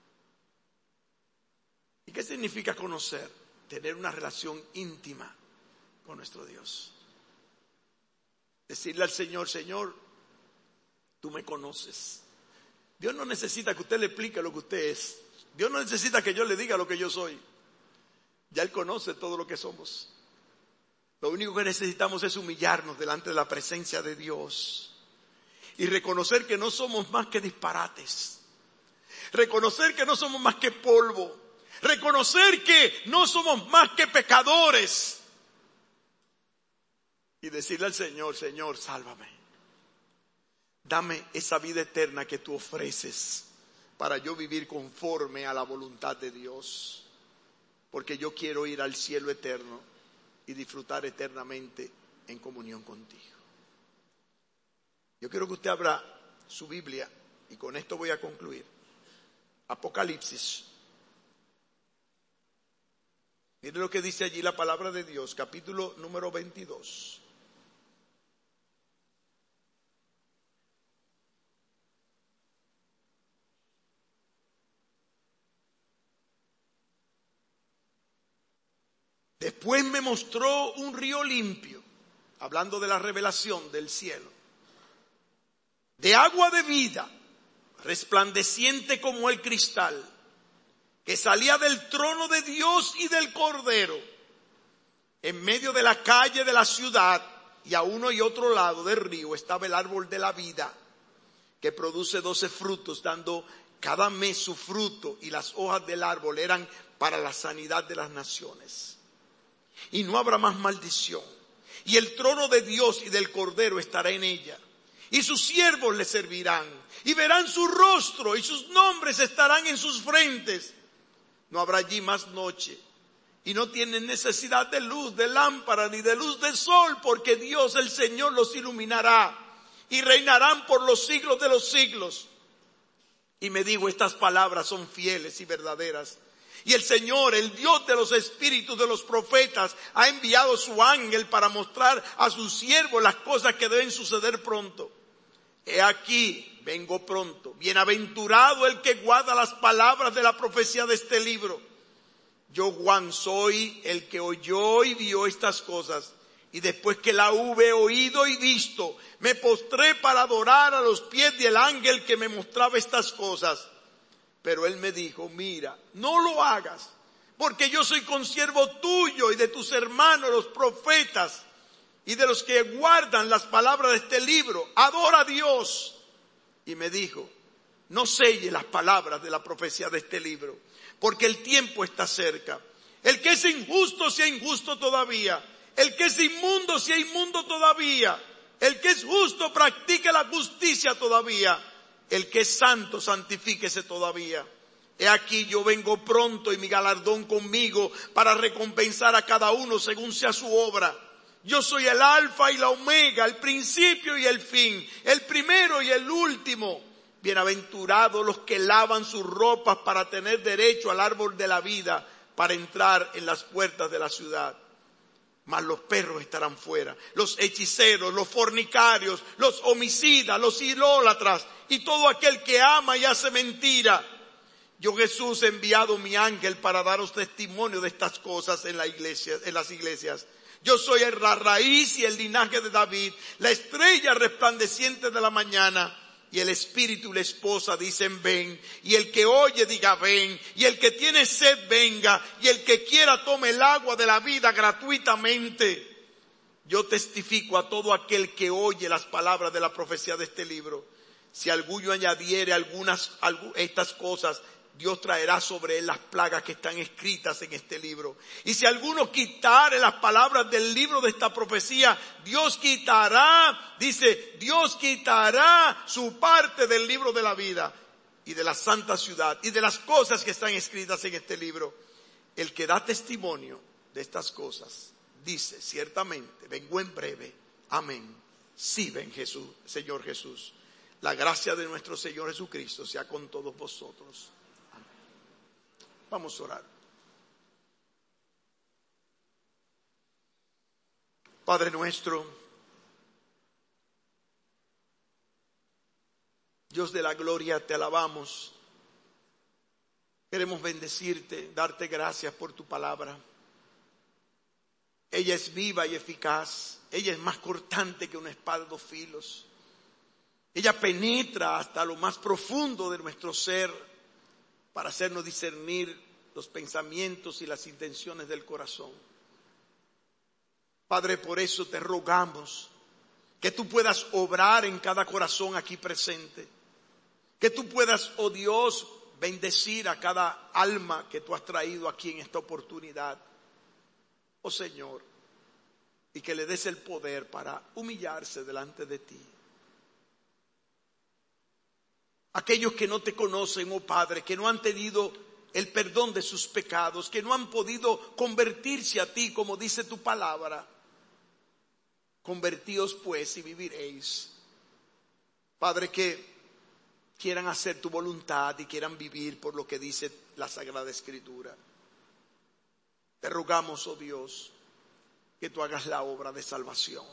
¿Y qué significa conocer? Tener una relación íntima con nuestro Dios. Decirle al Señor, Señor, tú me conoces. Dios no necesita que usted le explique lo que usted es. Dios no necesita que yo le diga lo que yo soy. Ya Él conoce todo lo que somos. Lo único que necesitamos es humillarnos delante de la presencia de Dios y reconocer que no somos más que disparates. Reconocer que no somos más que polvo. Reconocer que no somos más que pecadores. Y decirle al Señor, Señor, sálvame. Dame esa vida eterna que tú ofreces para yo vivir conforme a la voluntad de Dios. Porque yo quiero ir al cielo eterno y disfrutar eternamente en comunión contigo. Yo quiero que usted abra su Biblia y con esto voy a concluir. Apocalipsis. Mire lo que dice allí la palabra de Dios, capítulo número veintidós. Después me mostró un río limpio, hablando de la revelación del cielo, de agua de vida, resplandeciente como el cristal, que salía del trono de Dios y del Cordero. En medio de la calle de la ciudad y a uno y otro lado del río estaba el árbol de la vida, que produce doce frutos, dando cada mes su fruto, y las hojas del árbol eran para la sanidad de las naciones. Y no habrá más maldición. Y el trono de Dios y del Cordero estará en ella. Y sus siervos le servirán. Y verán su rostro y sus nombres estarán en sus frentes. No habrá allí más noche. Y no tienen necesidad de luz, de lámpara, ni de luz de sol, porque Dios el Señor los iluminará. Y reinarán por los siglos de los siglos. Y me digo, estas palabras son fieles y verdaderas. Y el Señor, el Dios de los espíritus de los profetas, ha enviado su ángel para mostrar a sus siervos las cosas que deben suceder pronto. He aquí, vengo pronto. Bienaventurado el que guarda las palabras de la profecía de este libro. Yo, Juan, soy el que oyó y vio estas cosas. Y después que la hube oído y visto, me postré para adorar a los pies del ángel que me mostraba estas cosas. Pero él me dijo, mira, no lo hagas, porque yo soy consiervo tuyo y de tus hermanos los profetas y de los que guardan las palabras de este libro. Adora a Dios. Y me dijo, no selle las palabras de la profecía de este libro, porque el tiempo está cerca. El que es injusto sea injusto todavía. El que es inmundo sea inmundo todavía. El que es justo practique la justicia todavía. El que es santo, santifíquese todavía. He aquí yo vengo pronto y mi galardón conmigo para recompensar a cada uno según sea su obra. Yo soy el alfa y la omega, el principio y el fin, el primero y el último. Bienaventurados los que lavan sus ropas para tener derecho al árbol de la vida, para entrar en las puertas de la ciudad. Mas los perros estarán fuera, los hechiceros, los fornicarios, los homicidas, los idólatras y todo aquel que ama y hace mentira. Yo, Jesús, he enviado mi ángel para daros testimonio de estas cosas en la iglesia, en las iglesias. Yo soy la raíz y el linaje de David, la estrella resplandeciente de la mañana. Y el espíritu y la esposa dicen ven, y el que oye diga ven, y el que tiene sed venga, y el que quiera tome el agua de la vida gratuitamente. Yo testifico a todo aquel que oye las palabras de la profecía de este libro. Si alguno añadiere algunas estas cosas, Dios traerá sobre él las plagas que están escritas en este libro. Y si alguno quitare las palabras del libro de esta profecía, Dios quitará, dice, Dios quitará su parte del libro de la vida y de la santa ciudad y de las cosas que están escritas en este libro. El que da testimonio de estas cosas dice, ciertamente, vengo en breve. Amén. Sí, ven Jesús, Señor Jesús. La gracia de nuestro Señor Jesucristo sea con todos vosotros. Vamos a orar. Padre nuestro, Dios de la gloria, te alabamos. Queremos bendecirte, darte gracias por tu palabra. Ella es viva y eficaz. Ella es más cortante que una espada de dos filos. Ella penetra hasta lo más profundo de nuestro ser para hacernos discernir los pensamientos y las intenciones del corazón. Padre, por eso te rogamos que tú puedas obrar en cada corazón aquí presente. Que tú puedas, oh Dios, bendecir a cada alma que tú has traído aquí en esta oportunidad. Oh Señor, y que le des el poder para humillarse delante de ti. Aquellos que no te conocen, oh Padre, que no han tenido el perdón de sus pecados, que no han podido convertirse a ti como dice tu palabra. Convertíos pues y viviréis. Padre, que quieran hacer tu voluntad y quieran vivir por lo que dice la Sagrada Escritura. Te rogamos, oh Dios, que tú hagas la obra de salvación.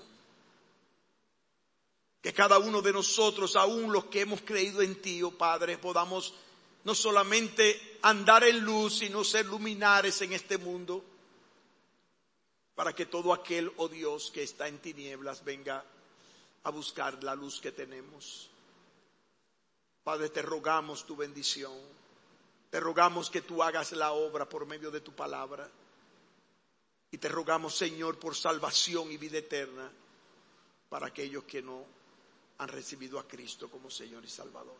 Que cada uno de nosotros, aún los que hemos creído en ti, oh Padre, podamos no solamente andar en luz, sino ser luminares en este mundo, para que todo aquel, oh Dios, que está en tinieblas venga a buscar la luz que tenemos. Padre, te rogamos tu bendición. Te rogamos que tú hagas la obra por medio de tu palabra. Y te rogamos, Señor, por salvación y vida eterna para aquellos que no han recibido a Cristo como Señor y Salvador.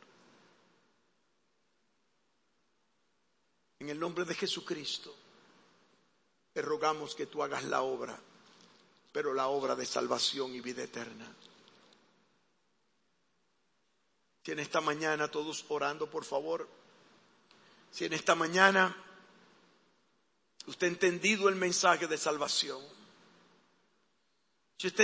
En el nombre de Jesucristo, te rogamos que tú hagas la obra, pero la obra de salvación y vida eterna. Si en esta mañana, todos orando, por favor, si en esta mañana usted ha entendido el mensaje de salvación,